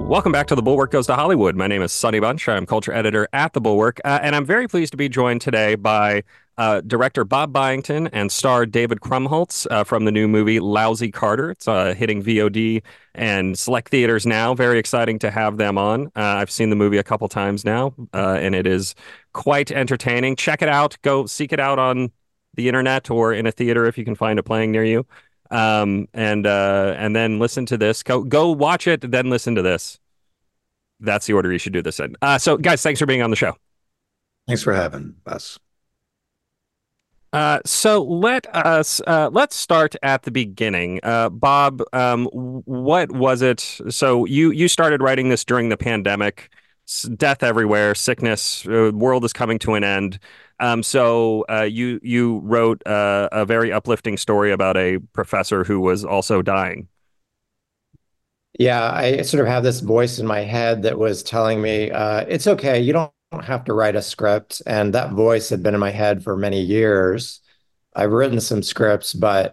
Welcome back to The Bulwark Goes to Hollywood. My name is Sonny Bunch. I'm culture editor at The Bulwark, and I'm very pleased to be joined today by director Bob Byington and star David Krumholtz from the new movie Lousy Carter. It's hitting VOD and select theaters now. Very exciting to have them on. I've seen the movie a couple times now, and it is quite entertaining. Check it out. Go seek it out on the internet or in a theater if you can find it playing near you. And then listen to this. Go watch it, then listen to this. That's the order you should do this in. So, guys, thanks for being on the show. Thanks for having us. So let's start at the beginning. Bob, what was it? So you started writing this during the pandemic, death everywhere, sickness, world is coming to an end. You wrote a very uplifting story about a professor who was also dying. Yeah, I sort of have this voice in my head that was telling me, it's okay, you don't have to write a script. And that voice had been in my head for many years. I've written some scripts,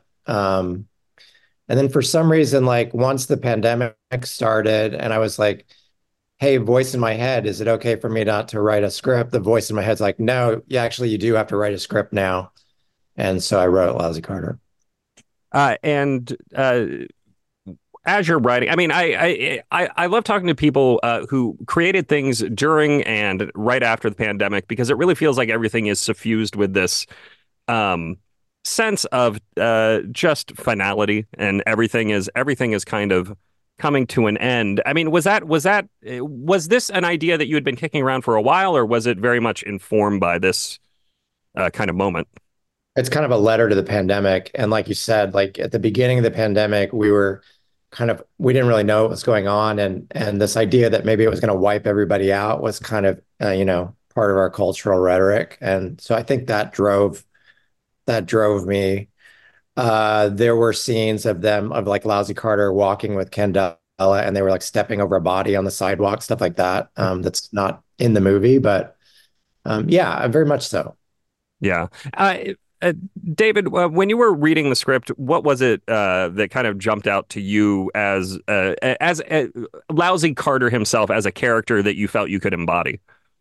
and then for some reason, like once the pandemic started, and I was like, hey, voice in my head, is it okay for me not to write a script? The voice in my head's like, no, yeah, actually, you do have to write a script now. And so I wrote Lousy Carter. And as you're writing, I mean, I love talking to people who created things during and right after the pandemic because it really feels like everything is suffused with this um, sense of just finality, and everything is kind of coming to an end. I mean, was this an idea that you had been kicking around for a while, or was it very much informed by this kind of moment? It's kind of a letter to the pandemic. And like you said, like at the beginning of the pandemic, we didn't really know what was going on. And this idea that maybe it was going to wipe everybody out was kind of, part of our cultural rhetoric. And so I think that drove me. There were scenes of like Lousy Carter walking with Kendall, and they were like stepping over a body on the sidewalk, stuff like that. That's not in the movie, but yeah, very much so. Yeah. Uh, David, when you were reading the script, what was it that kind of jumped out to you as Lousy Carter himself as a character that you felt you could embody?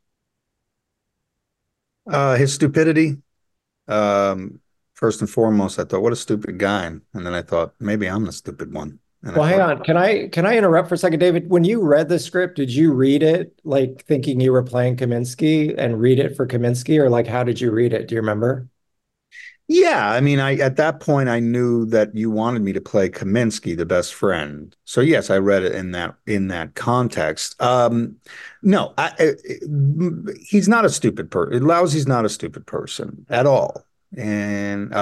His stupidity. Um, First and foremost, I thought, what a stupid guy. And then I thought, maybe I'm the stupid one. And I Well, hang thought, on. Can I interrupt for a second, David? When you read the script, did you read it like thinking you were playing Kaminsky and read it for Kaminsky, or like how did you read it? Do you remember? yeah, I mean, I at that point I knew that you wanted me to play Kaminsky, the best friend. So yes, I read it in that context. No, he's not a stupid person. Lousy's not a stupid person at all. And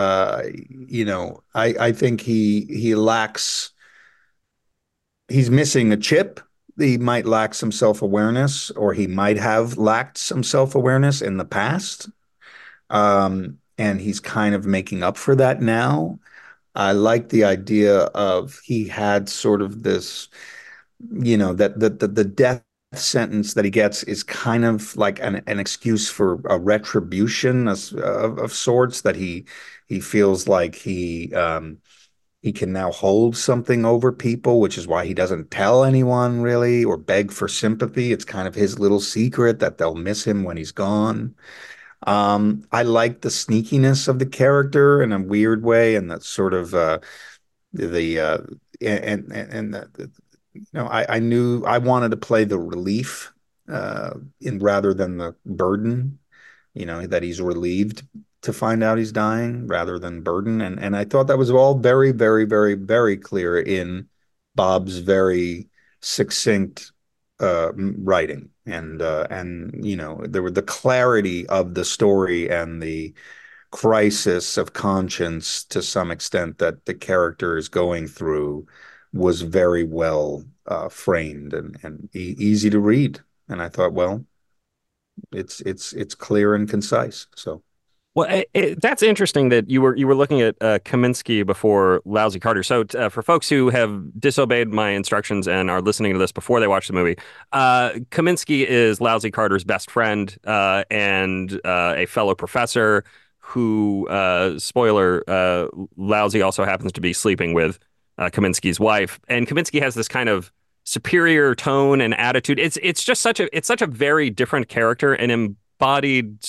I think he lacks. He's missing a chip. He might lack some self-awareness, or he might have lacked some self-awareness in the past. And he's kind of making up for that now. I like the idea of he had sort of this, that the death sentence that he gets is kind of like an excuse for a retribution of sorts, that he feels like he can now hold something over people, which is why he doesn't tell anyone really or beg for sympathy. It's kind of his little secret that they'll miss him when he's gone. I like the sneakiness of the character in a weird way, and that sort of the and I knew I wanted to play the relief in rather than the burden, that he's relieved to find out he's dying rather than burden. And I thought that was all very, very, very, very clear in Bob's very succinct writing. And there were the clarity of the story and the crisis of conscience to some extent that the character is going through was very well framed and easy to read. And I thought, well, it's clear and concise. So Well, that's interesting that you were looking at Kaminsky before Lousy Carter. So, for folks who have disobeyed my instructions and are listening to this before they watch the movie, Kaminsky is Lousy Carter's best friend and a fellow professor who, spoiler, Lousy also happens to be sleeping with Kaminsky's wife. And Kaminsky has this kind of superior tone and attitude. It's just such a very different character and embodied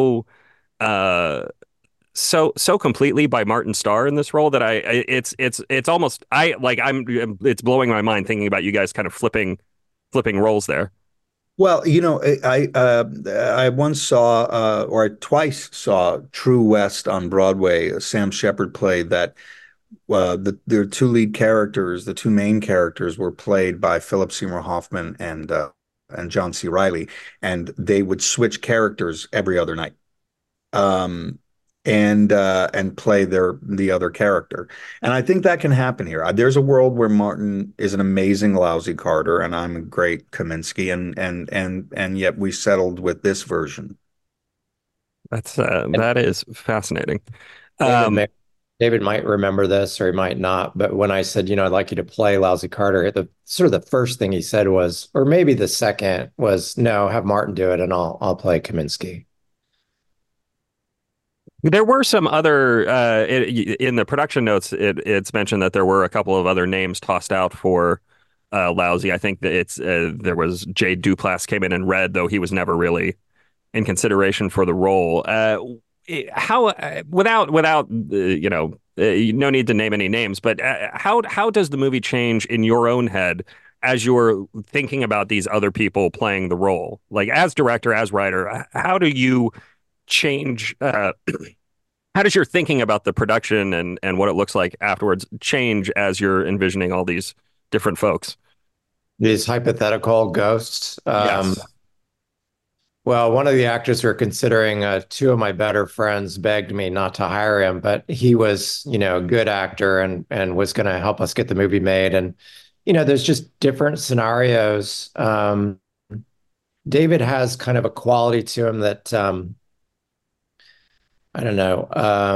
so completely by Martin Starr in this role that it's almost I like I'm it's blowing my mind thinking about you guys kind of flipping roles there. Well, I once saw or I twice saw True West on Broadway. A Sam Shepard played that. The two lead characters, the two main characters, were played by Philip Seymour Hoffman and John C. Reilly, and they would switch characters every other night. Um, and play the other character. And I think that can happen here. There's a world where Martin is an amazing Lousy Carter, and I'm a great Kaminsky, and yet we settled with this version. And That is fascinating. David Um, may, David might remember this or he might not, but when I said, I'd like you to play Lousy Carter, the sort of the first thing he said was, or maybe the second was, no, have Martin do it and I'll play Kaminsky. There were some other in the production notes. It's mentioned that there were a couple of other names tossed out for Lousy. I think that it's there was Jay Duplass came in and read, though he was never really in consideration for the role. How without no need to name any names, but how does the movie change in your own head as you're thinking about these other people playing the role? Like as director, as writer, how do you change? How does your thinking about the production and what it looks like afterwards change as you're envisioning all these different folks? These hypothetical ghosts. Yes. Well, one of the actors we're considering, two of my better friends begged me not to hire him, but he was, a good actor and was going to help us get the movie made. And, there's just different scenarios. David has kind of a quality to him that I don't know.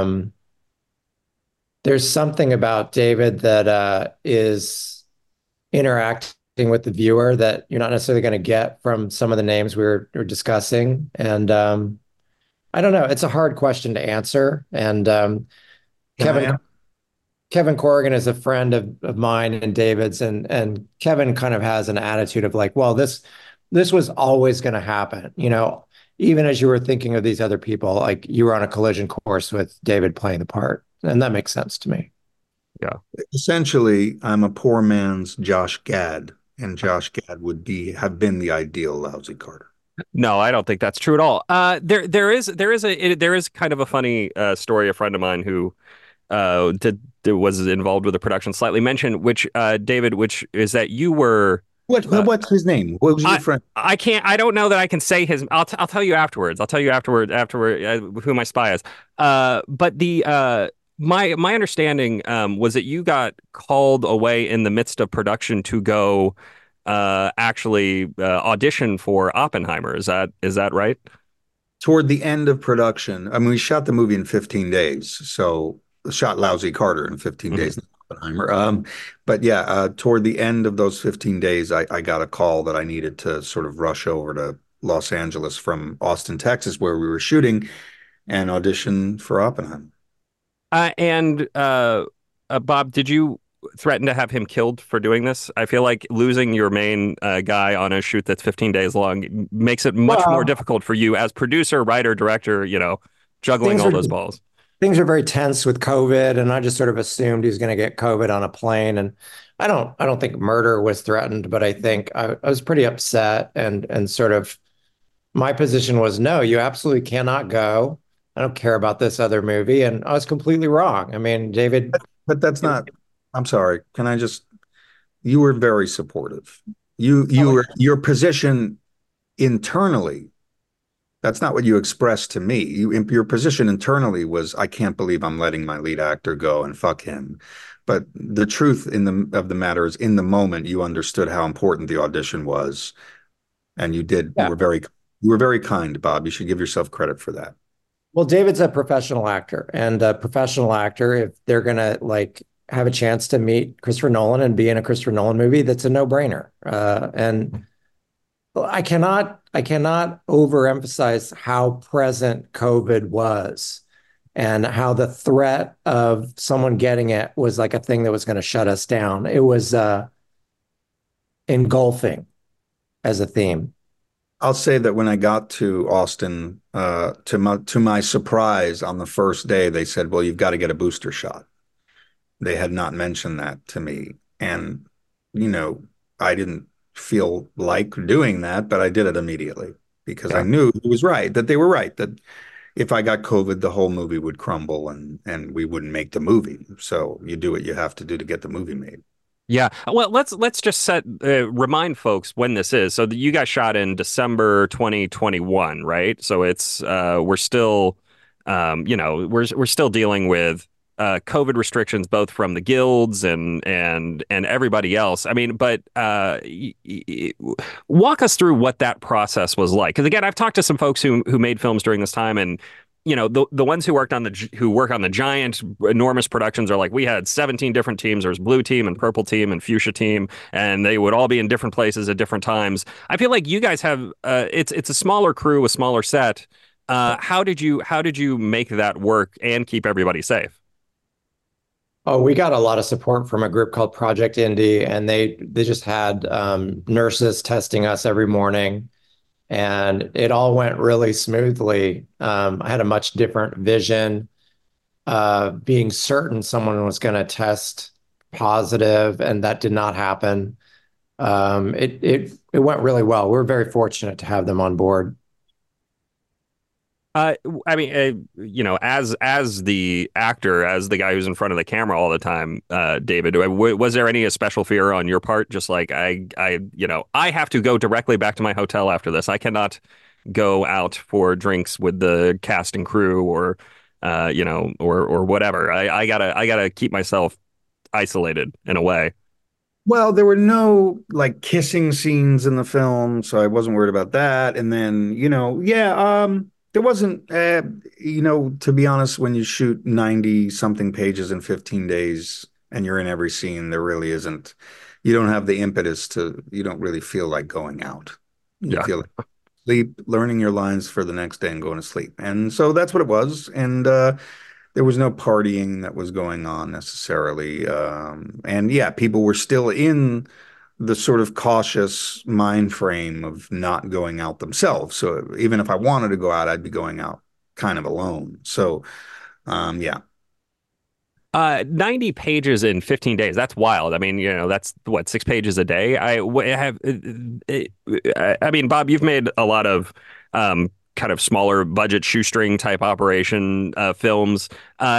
There's something about David that is interacting with the viewer that you're not necessarily going to get from some of the names we were discussing. And I don't know. It's a hard question to answer. And Can I Kevin Kevin Corrigan is a friend of mine and David's, and Kevin kind of has an attitude of like, well, this was always going to happen, even as you were thinking of these other people, like you were on a collision course with David playing the part, and that makes sense to me. Yeah. Essentially, I'm a poor man's Josh Gad, and Josh Gad would have been the ideal Lousy Carter. No, I don't think that's true at all. There is kind of a funny story. A friend of mine who was involved with the production slightly mentioned, which David, which is that you were. What's his name? What was your friend? I can't. I don't know that I can say his. I'll tell you afterwards. I'll tell you afterward who my spy is. But the my understanding was that you got called away in the midst of production to go actually audition for Oppenheimer. Is that right? Toward the end of production, I mean, we shot the movie in 15 days, so shot Lousy Carter in 15 Mhm. days, not Oppenheimer. But yeah, toward the end of those 15 days, I got a call that I needed to sort of rush over to Los Angeles from Austin, Texas, where we were shooting, and audition for Oppenheimer. And Bob, did you threaten to have him killed for doing this? I feel like losing your main guy on a shoot that's 15 days long makes it much more Well, difficult for you as producer, writer, director, juggling things all are those balls. things are very tense with COVID, and I just sort of assumed he was going to get COVID on a plane. And I don't think murder was threatened, but I think I was pretty upset and sort of my position was no, you absolutely cannot go. I don't care about this other movie, and I was completely wrong. I mean, David, But that's not, I'm sorry. Can I just, you were very supportive. Your position internally, that's not what you expressed to me. Your position internally was, I can't believe I'm letting my lead actor go and fuck him. But the truth of the matter is, in the moment, you understood how important the audition was, and you did. yeah. You were very kind, Bob. You should give yourself credit for that. Well, David's a professional actor, and a professional actor, if they're gonna like have a chance to meet Christopher Nolan and be in a Christopher Nolan movie, that's a no-brainer. And I cannot overemphasize how present COVID was and how the threat of someone getting it was like a thing that was going to shut us down. engulfing as a theme. I'll say that when I got to Austin, to my surprise, on the first day, they said, "Well, you've got to get a booster shot." They had not mentioned that to me, and you know, I didn't feel like doing that, but I did it immediately because I Yeah. knew he was right, that they were right, that if I got COVID, the whole movie would crumble and we wouldn't make the movie. So you do what you have to do to get the movie made. Yeah. Well, let's just remind folks when this is. So you guys shot in December 2021, right? So it's we're still we're still dealing with COVID restrictions both from the guilds and everybody else. I mean, but walk us through what that process was like. Because again, I've talked to some folks who made films during this time, and the ones who work on the giant enormous productions are like, we had 17 different teams. There's blue team and purple team and fuchsia team, and they would all be in different places at different times. I feel like you guys have it's a smaller crew, a smaller set. How did you make that work and keep everybody safe? Oh, we got a lot of support from a group called Project Indie, and they just had nurses testing us every morning, and it all went really smoothly. I had a much different vision, being certain someone was going to test positive, and that did not happen. It went really well. We're very fortunate to have them on board. Uh, I mean, as the actor, as the guy who's in front of the camera all the time, David, was there any special fear on your part? Just like I have to go directly back to my hotel after this. I cannot go out for drinks with the cast and crew, or whatever. I gotta keep myself isolated in a way. Well, there were no like kissing scenes in the film, so I wasn't worried about that. And then, yeah, there wasn't, to be honest, when you shoot 90 something pages in 15 days and you're in every scene, there really isn't, you don't have the impetus you don't really feel like going out. You Yeah. feel like sleep, learning your lines for the next day and going to sleep. And so that's what it was. And there was no partying that was going on necessarily. And yeah, people were still in the sort of cautious mind frame of not going out themselves. So even if I wanted to go out, I'd be going out kind of alone. So yeah. 90 pages in 15 days. That's wild. I mean, that's what, 6 pages a day. I mean, Bob, you've made a lot of kind of smaller budget shoestring type operation films.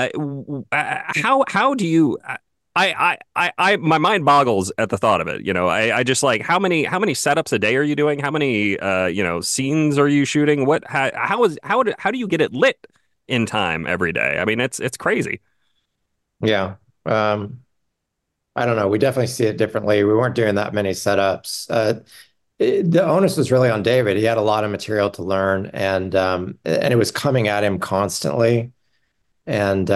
How do you my mind boggles at the thought of it. I just like how many setups a day are you doing? How many scenes are you shooting? How do you get it lit in time every day? I mean, it's crazy. Yeah. Um, I don't know. We definitely see it differently. We weren't doing that many setups. The onus was really on David. He had a lot of material to learn, and it was coming at him constantly. And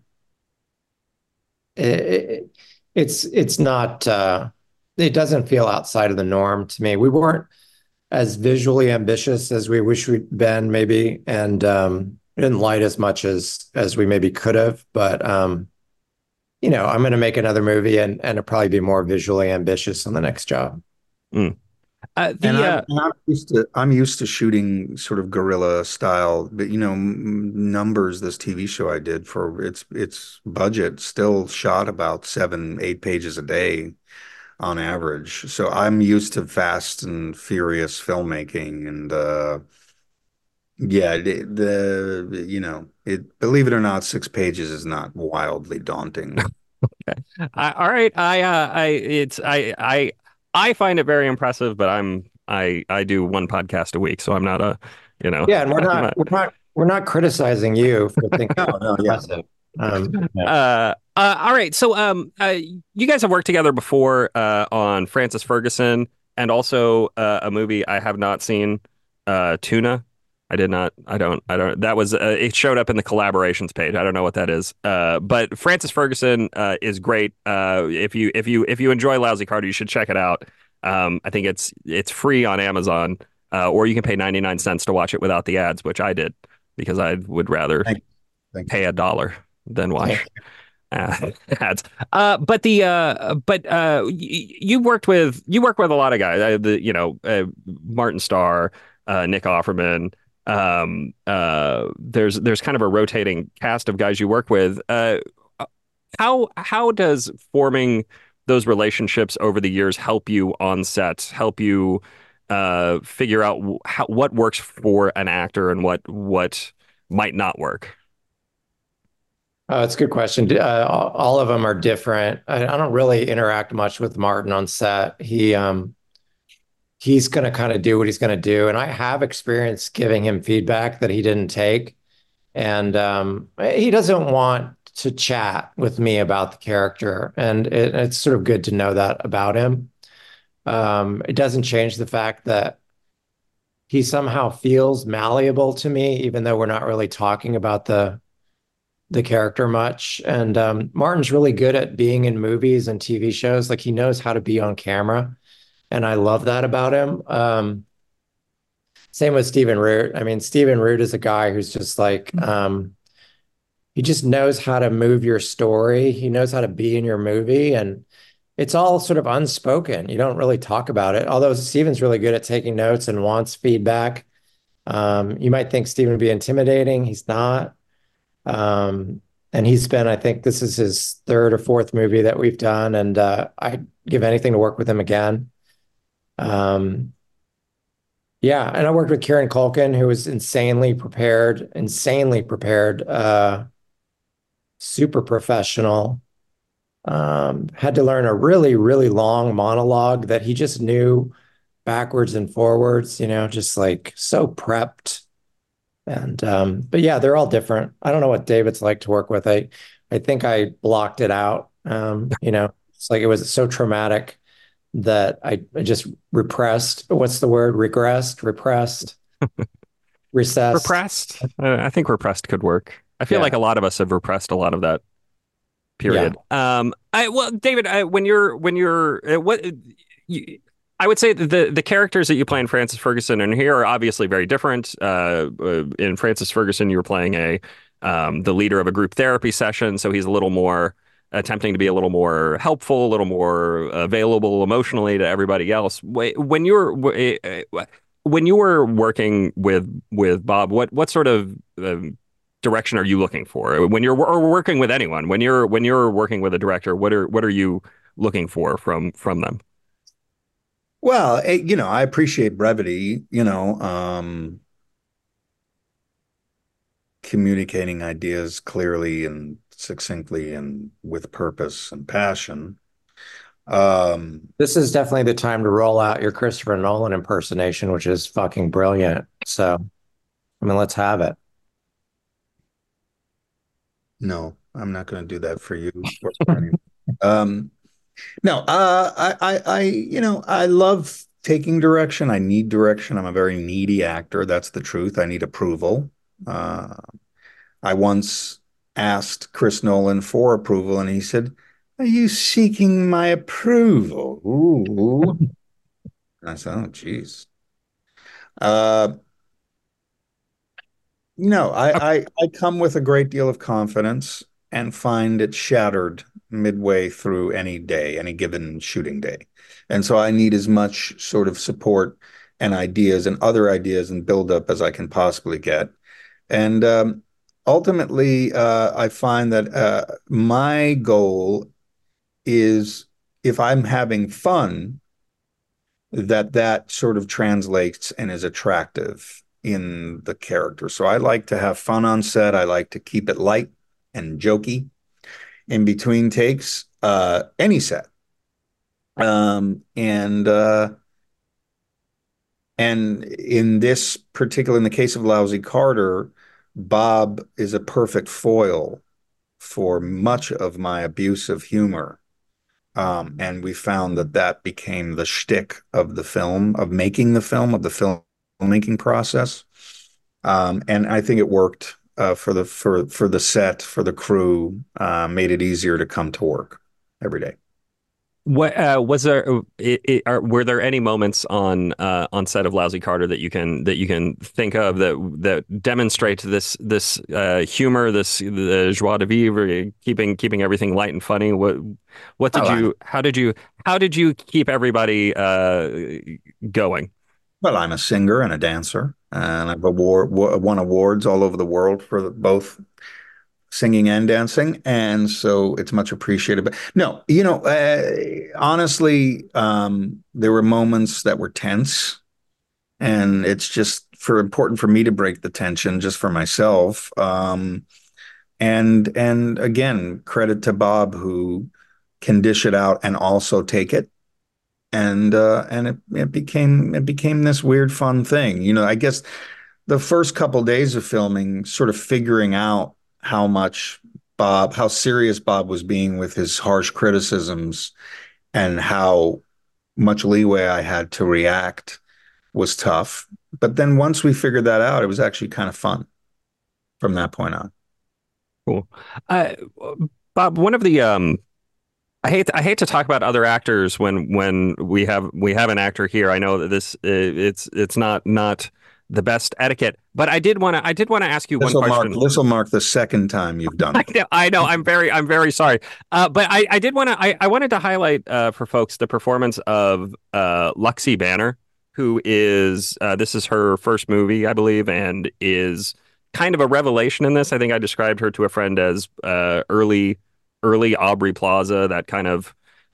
it, it's not. It doesn't feel outside of the norm to me. We weren't as visually ambitious as we wish we'd been, maybe, and didn't light as much as we maybe could have. But I'm going to make another movie, and it'll probably be more visually ambitious on the next job. Mm. And The I'm used to shooting sort of guerrilla style, but Numbers, this TV show I did for its budget still shot about 7, 8 pages a day on average. So I'm used to fast and furious filmmaking, and yeah, believe it or not, 6 pages is not wildly daunting. all right, I find it very impressive, but I do one podcast a week, so I'm not a Yeah, and we're I'm not not, we're not we're not criticizing you for thinking No, it's no, yeah. impressive. Yeah. all right. So, you guys have worked together before on Francis Ferguson and also a movie I have not seen, Tuna. I did not. I don't. That was it showed up in the collaborations page. I don't know what that is. But Francis Ferguson is great. If you enjoy Lousy Carter, you should check it out. I think it's free on Amazon, or you can pay 99 cents to watch it without the ads, which I did because I would rather Thank, thank you. pay $1 than watch. Ads. You work with a lot of guys. Martin Starr, Nick Offerman. There's kind of a rotating cast of guys you work with. How does forming those relationships over the years help you on set, help you figure out what works for an actor and what might not work? It's a good question. All of them are different. I don't really interact much with Martin on set. He's going to kind of do what he's going to do, and I have experience giving him feedback that he didn't take, and he doesn't want to chat with me about the character, and it's sort of good to know that about him. It doesn't change the fact that he somehow feels malleable to me, even though we're not really talking about the character much. And Martin's really good at being in movies and TV shows. Like he knows how to be on camera, and I love that about him. Same with Stephen Root. I mean, Stephen Root is a guy who's just like he just knows how to move your story. He knows how to be in your movie, and it's all sort of unspoken. You don't really talk about it. Although Stephen's really good at taking notes and wants feedback. You might think Stephen would be intimidating. He's not. And he's been, I think this is his third or fourth movie that we've done, and I'd give anything to work with him again. Um, yeah, and I worked with Kieran Culkin, who was insanely prepared, super professional. Had to learn a really, really long monologue that he just knew backwards and forwards, just like so prepped. And but yeah, they're all different. I don't know what David's like to work with. I think I blocked it out. It's like it was so traumatic that I just repressed. What's the word? Regressed, repressed, recessed. Repressed. I think repressed could work. I feel like Yeah. a lot of us have repressed a lot of that Yeah. period. David, when you're you, I would say that the characters that you play in Francis Ferguson and here are obviously very different. In Francis Ferguson, you were playing the leader of a group therapy session, so he's a little more attempting to be a little more helpful, a little more available emotionally to everybody else. When you were working with Bob, what sort of direction are you looking for when you're or working with anyone? When you're working with a director, what are you looking for from them? Well, I appreciate brevity, communicating ideas clearly and succinctly and with purpose and passion. Um, This is definitely the time to roll out your Christopher Nolan impersonation, which is fucking brilliant. So, I mean, let's have it. no, I'm not going to do that for you or for anyone. Um, no, I love taking direction. I need direction. I'm a very needy actor. That's the truth. I need approval. Uh, I once asked Chris Nolan for approval, and he said, "Are you seeking my approval?" Ooh. I said, "Oh, geez." Uh, no, I come with a great deal of confidence and find it shattered midway through any day, any given shooting day. And so I need as much sort of support and ideas and other ideas and build up as I can possibly get. And ultimately, I find that my goal is if I'm having fun, that sort of translates and is attractive in the character. So I like to have fun on set. I like to keep it light and jokey in between takes, any set. And in this particular, in the case of Lousy Carter, Bob is a perfect foil for much of my abusive humor. And we found that that became the shtick of the film, of making the film, of the filmmaking process. And I think it worked for the set, for the crew, made it easier to come to work every day. What was there? Were there any moments on set of Lousy Carter that you can think of that demonstrate this humor, this the joie de vivre, keeping everything light and funny? What did Oh, you? How did you keep everybody going? well, I'm a singer and a dancer, and won awards all over the world for both singing and dancing, and so it's much appreciated. But no, honestly, there were moments that were tense, and it's just for important for me to break the tension just for myself. And again, credit to Bob who can dish it out and also take it. And it became this weird fun thing. I guess the first couple days of filming, sort of figuring out how serious Bob was being with his harsh criticisms and how much leeway I had to react was tough. But then once we figured that out, it was actually kind of fun from that point on. Cool. Uh, Bob, one of the I hate to talk about other actors when we have an actor here. I know that it's not the best etiquette, but I did want to ask you This one will mark question. this will mark the second time you've done it. I know. I'm very sorry. But I did want to. I wanted to highlight for folks the performance of Luxie Banner, who is this is her first movie, I believe, and is kind of a revelation in this. I think I described her to a friend as early Aubrey Plaza, that kind of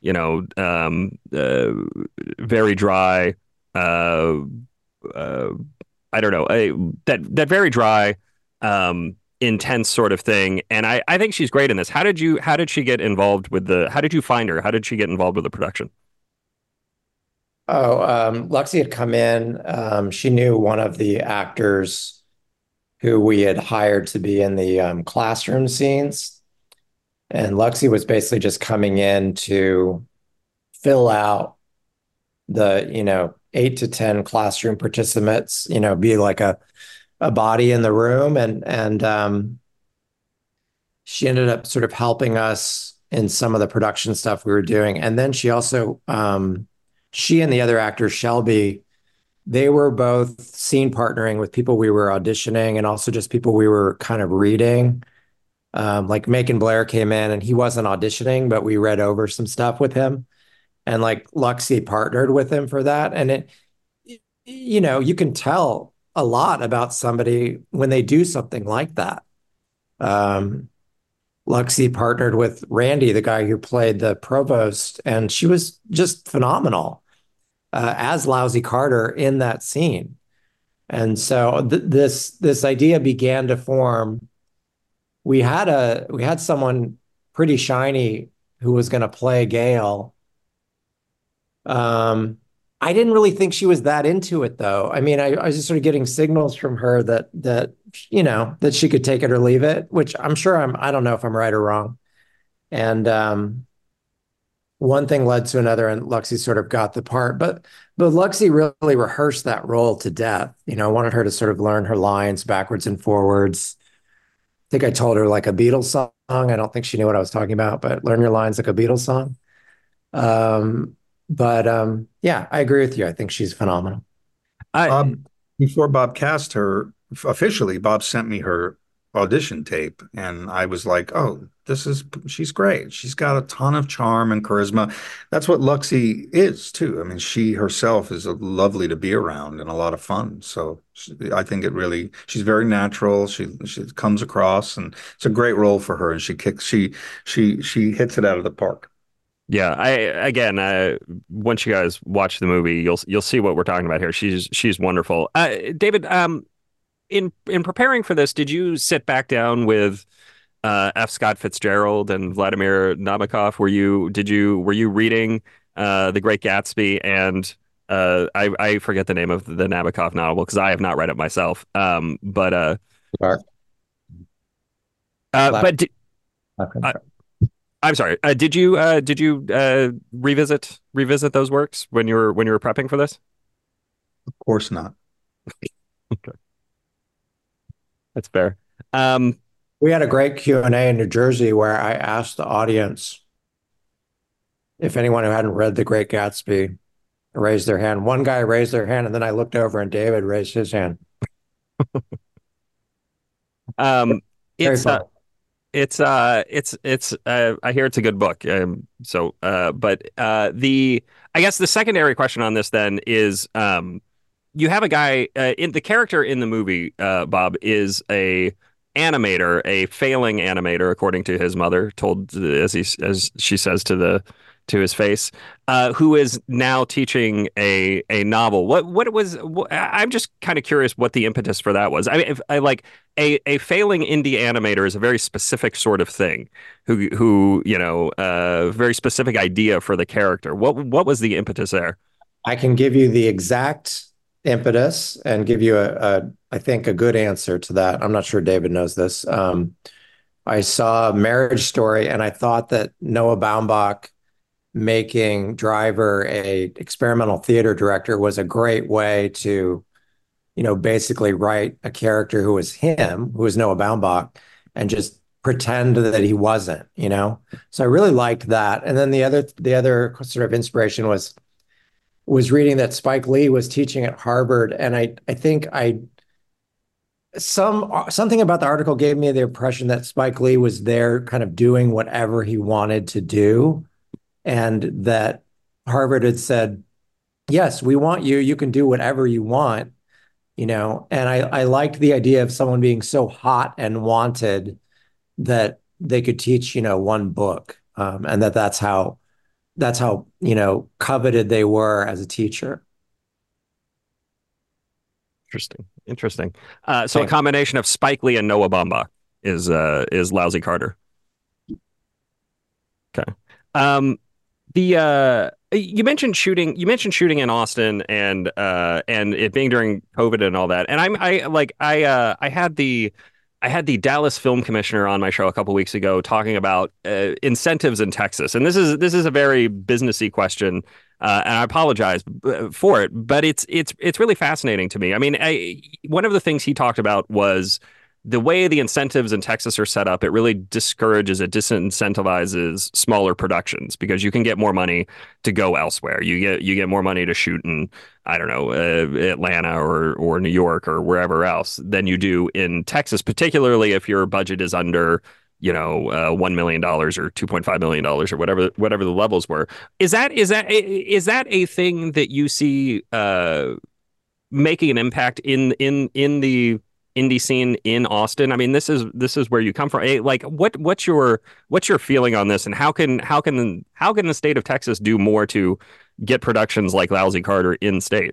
very dry. Uh, uh, I don't know, that very dry, intense sort of thing. And I think she's great in this. How did she get involved with how did you find her? How did she get involved with the production? Oh, Luxie had come in. She knew one of the actors who we had hired to be in the classroom scenes. And Luxie was basically just coming in to fill out the, 8 to 10 classroom participants, be like a body in the room. And she ended up sort of helping us in some of the production stuff we were doing. And then she also, she and the other actor, Shelby, they were both scene partnering with people we were auditioning and also just people we were kind of reading. Like Macon Blair came in and he wasn't auditioning, but we read over some stuff with him. And like Luxie partnered with him for that. And you can tell a lot about somebody when they do something like that. Um, Luxie partnered with Randy, the guy who played the provost, and she was just phenomenal as Lousy Carter in that scene. And so this idea began to form. We had someone pretty shiny who was going to play Gail. Um, I didn't really think she was that into it, though. I mean, I was just sort of getting signals from her that she could take it or leave it, which I'm sure I don't know if I'm right or wrong. And one thing led to another, and Luxie sort of got the part. But Luxie really rehearsed that role to death. Wanted her to sort of learn her lines backwards and forwards. I think I told her like a Beatles song. I don't think she knew what I was talking about, but learn your lines like a Beatles song. But yeah, I agree with you. I think she's phenomenal. I Bob, before Bob cast her officially, Bob sent me her audition tape, and I was like, "Oh, she's great. She's got a ton of charm and charisma. That's what Luxie is too. I mean, she herself is lovely to be around and a lot of fun. So I think she's very natural. She comes across, and it's a great role for her. And she hits it out of the park. Yeah, I again, once you guys watch the movie, you'll see what we're talking about here. She's wonderful. David, in preparing for this, did you sit back down with F. Scott Fitzgerald and Vladimir Nabokov? Were you reading The Great Gatsby and I forget the name of the Nabokov novel because I have not read it myself. Mark, But uh, I'm sorry. Did you revisit those works when you were prepping for this? Of course not. Okay, that's fair. Um, we had a great Q&A in New Jersey where I asked the audience If anyone who hadn't read The Great Gatsby raised their hand, one guy raised their hand, and then I looked over and David raised his hand. Um, Very it's fun. I hear it's a good book. The I guess the secondary question on this then is, you have a guy in the character in the movie, Bob, is a animator, a failing animator, according to his mother, told as she says to his face, who is now teaching a novel. I'm just kind of curious what the impetus for that was. I mean, if I like a failing indie animator is a very specific sort of thing, who very specific idea for the character. What was the impetus there? I can give you the exact impetus and give you I think, a good answer to that. I'm not sure David knows this. I saw Marriage Story, and I thought that Noah Baumbach making Driver a experimental theater director was a great way to, basically write a character who was him, who was Noah Baumbach, and just pretend that he wasn't. So I really liked that. And then the other sort of inspiration was reading that Spike Lee was teaching at Harvard, and I think something about the article gave me the impression that Spike Lee was there kind of doing whatever he wanted to do, and that Harvard had said, "Yes, we want you. You can do whatever you want." And I liked the idea of someone being so hot and wanted that they could teach, one book, and that's how coveted they were as a teacher. Interesting. So a Thanks. combination of Spike Lee and Noah Baumbach is Lousy Carter. Okay. Um, the You mentioned shooting. You mentioned shooting in Austin and it being during COVID and all that. And I had the Dallas Film Commissioner on my show a couple weeks ago talking about incentives in Texas. And this is a very businessy question, and I apologize for it, but it's really fascinating to me. I mean, one of the things he talked about was the way the incentives in Texas are set up. It really discourages, it disincentivizes smaller productions because you can get more money to go elsewhere. You get more money to shoot in, I don't know, Atlanta or New York or wherever else than you do in Texas, particularly if your budget is under, $1 million or $2.5 million or whatever the levels were. Is that a thing that you see making an impact in the indie scene in Austin? I mean, this is where you come from. Like, what's your feeling on this, and how can the state of Texas do more to get productions like Lousy Carter in state?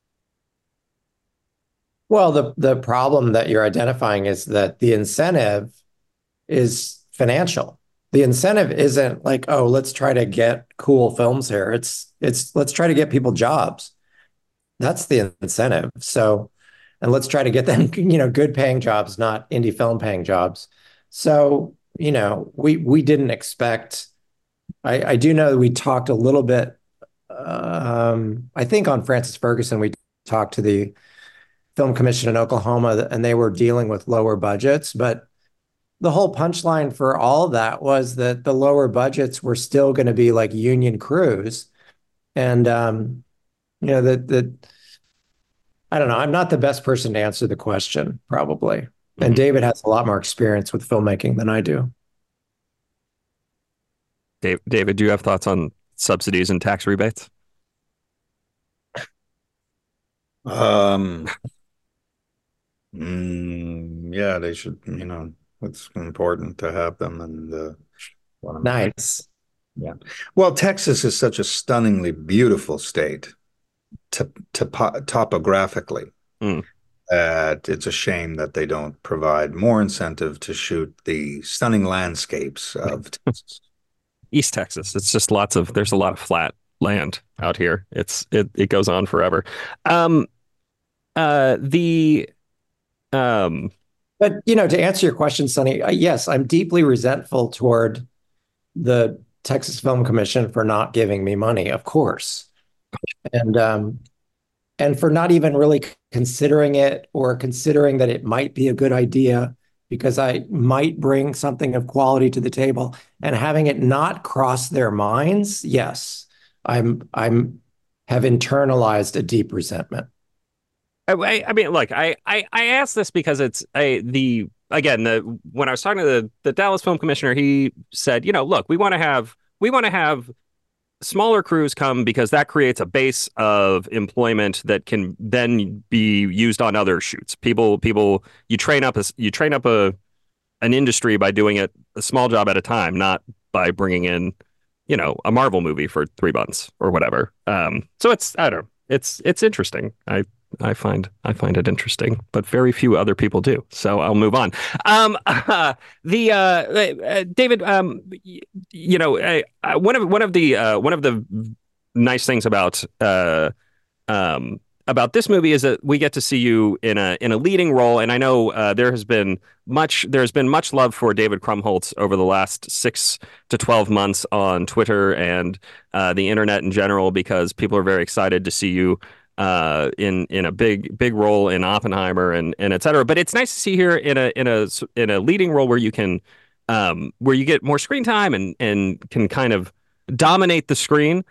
Well, the problem that you're identifying is that the incentive is financial. The incentive isn't like, oh, let's try to get cool films here. It's let's try to get people jobs. That's the incentive. So, and let's try to get them, good paying jobs, not indie film paying jobs. So, we didn't expect. I do know that we talked a little bit. I think on Francis Ferguson, we talked to the Film Commission in Oklahoma, and they were dealing with lower budgets. But the whole punchline for all of that was that the lower budgets were still going to be like union crews, and that I don't know. I'm not the best person to answer the question, probably. And Mhm. David has a lot more experience with filmmaking than I do. David, do you have thoughts on subsidies and tax rebates? Um, yeah, they should, it's important to have them and what am I? Nice. Yeah. Well, Texas is such a stunningly beautiful state topographically Mm. that it's a shame that they don't provide more incentive to shoot the stunning landscapes of Texas. East Texas. It's just there's a lot of flat land out here. It goes on forever. Um, the But, to answer your question, Sonny, yes, I'm deeply resentful toward the Texas Film Commission for not giving me money, of course. And for not even really considering it or considering that it might be a good idea because I might bring something of quality to the table, and having it not cross their minds, yes, I'm have internalized a deep resentment. I mean, look, I asked this because it's the again the when I was talking to the Dallas Film Commissioner, he said, look, we want to have smaller crews come because that creates a base of employment that can then be used on other shoots. People, you train up an industry by doing it a small job at a time, not by bringing in, a Marvel movie for 3 months or whatever. So I don't know. It's interesting. I find it interesting, but very few other people do. So I'll move on. The David, one of the nice things about this movie is that we get to see you in a leading role, and I know there's been much love for David Krumholtz over the last 6 to 12 months on Twitter and the internet in general, because people are very excited to see you in a big role in Oppenheimer and et cetera. But it's nice to see here in a leading role where where you get more screen time and can kind of dominate the screen.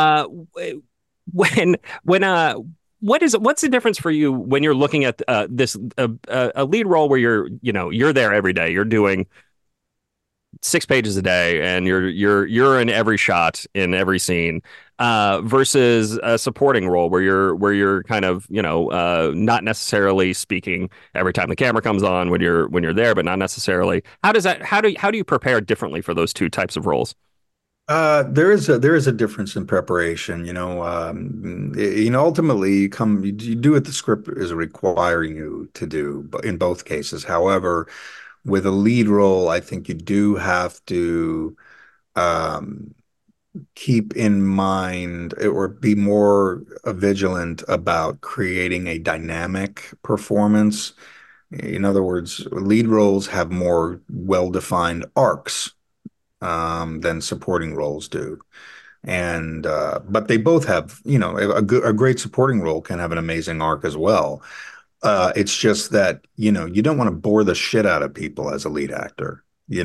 When what's the difference for you when you're looking at this a lead role where you're there every day, you're doing 6 pages a day, and you're in every shot in every scene, versus a supporting role where you're kind of not necessarily speaking every time the camera comes on when you're there, but not necessarily. How do you prepare differently for those two types of roles? There is a difference in preparation. Ultimately you do what the script is requiring you to do, but in both cases. However, with a lead role, I think you do have to um, keep in mind or be more vigilant about creating a dynamic performance. In other words, lead roles have more well-defined arcs than supporting roles do. And but they both have, a great supporting role can have an amazing arc as well. It's just that, you don't want to bore the shit out of people as a lead actor,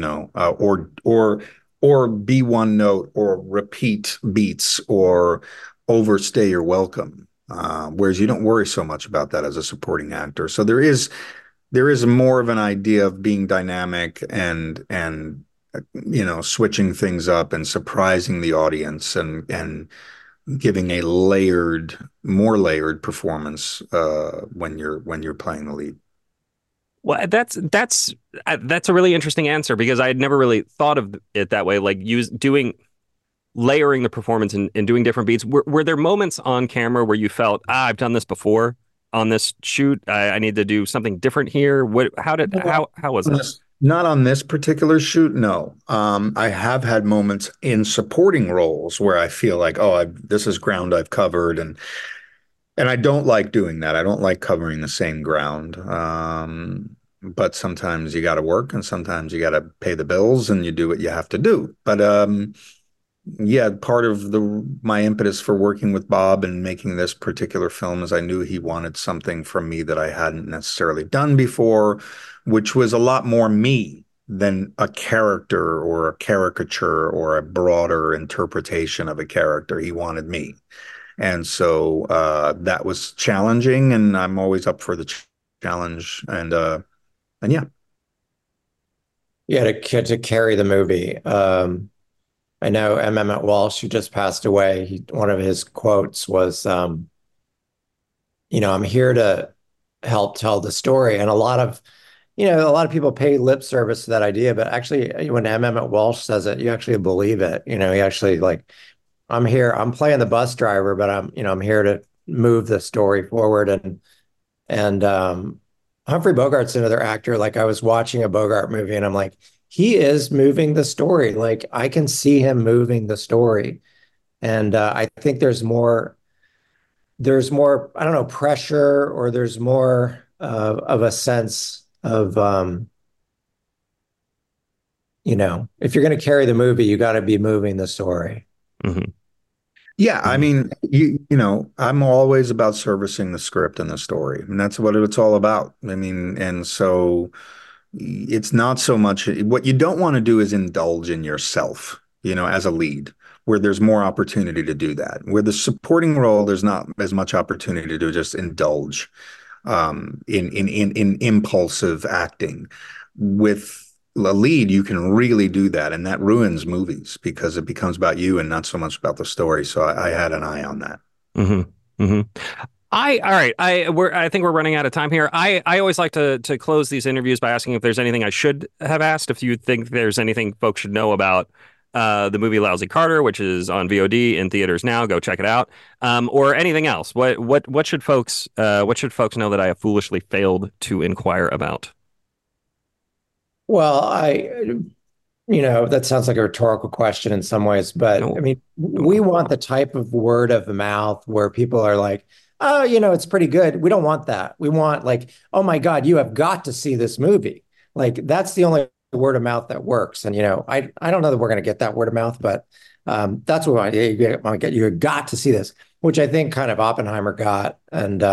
or be one note or repeat beats or overstay your welcome. Whereas you don't worry so much about that as a supporting actor. So there is more of an idea of being dynamic and switching things up and surprising the audience and giving a more layered performance when you're playing the lead. Well, that's a really interesting answer, because I had never really thought of it that way. Like doing layering the performance and doing different beats. Were there moments on camera where you felt, I've done this before on this shoot. I need to do something different here. How was that? Not on this particular shoot, no. I have had moments in supporting roles where I feel like, oh, this is ground I've covered, and I don't like doing that. I don't like covering the same ground. But sometimes you got to work, and sometimes you got to pay the bills, and you do what you have to do. But yeah, part of my impetus for working with Bob and making this particular film is I knew he wanted something from me that I hadn't necessarily done before, which was a lot more me than a character or a caricature or a broader interpretation of a character. He wanted me. And so that was challenging, and I'm always up for the challenge. And yeah. Yeah, to carry the movie. I know M. Emmett Walsh, who just passed away, one of his quotes was, I'm here to help tell the story. And a lot of people pay lip service to that idea, but actually when M. Emmett Walsh says it, you actually believe it. He actually like, I'm playing the bus driver, but I'm here to move the story forward. And Humphrey Bogart's another actor. Like, I was watching a Bogart movie and I'm like, he is moving the story. Like, I can see him moving the story. And I think there's more, I don't know, pressure, or there's more of a sense of, if you're going to carry the movie, you got to be moving the story. Hmm. Yeah, I mean, I'm always about servicing the script and the story, and that's what it's all about. I mean, and so it's not so much what you don't want to do is indulge in yourself, as a lead, where there's more opportunity to do that. Where the supporting role, there's not as much opportunity to just indulge in impulsive acting. With a lead, you can really do that, and that ruins movies because it becomes about you and not so much about the story. So I had an eye on that. Mm-hmm. Mm-hmm. All right. I think we're running out of time here. I always like to close these interviews by asking if there's anything I should have asked. If you think there's anything folks should know about the movie Lousy Carter, which is on VOD in theaters now, go check it out. Or anything else. What should folks know that I have foolishly failed to inquire about? Well, that sounds like a rhetorical question in some ways, but No, I mean, no, we no. want the type of word of mouth where people are like, oh, it's pretty good. We don't want that. We want like, oh my God, you have got to see this movie. Like that's the only word of mouth that works. And I don't know that we're going to get that word of mouth, but that's what I get. You got to see this, which I think kind of Oppenheimer got. And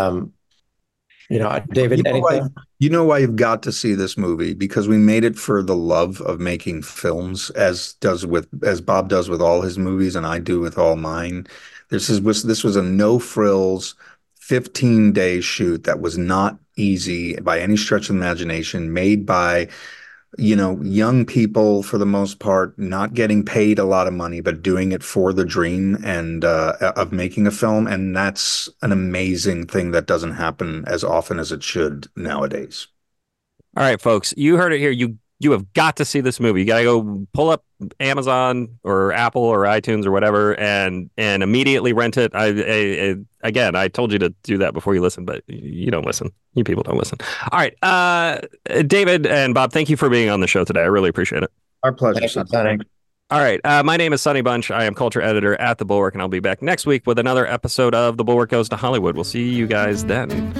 You David, know why, anything? you've got to see this movie because we made it for the love of making films, as Bob does with all his movies, and I do with all mine. This was a no frills 15-day shoot that was not easy by any stretch of the imagination, made by young people for the most part, not getting paid a lot of money, but doing it for the dream and of making a film. And that's an amazing thing that doesn't happen as often as it should nowadays. All right, folks, you heard it here. You have got to see this movie. You got to go pull up Amazon or Apple or iTunes or whatever and immediately rent it. Again, I told you to do that before you listen, but you don't listen. You people don't listen. All right, David and Bob, thank you for being on the show today. I really appreciate it. Our pleasure, Thank you, son. Sonny. All right, my name is Sonny Bunch. I am culture editor at The Bulwark, and I'll be back next week with another episode of The Bulwark Goes to Hollywood. We'll see you guys then.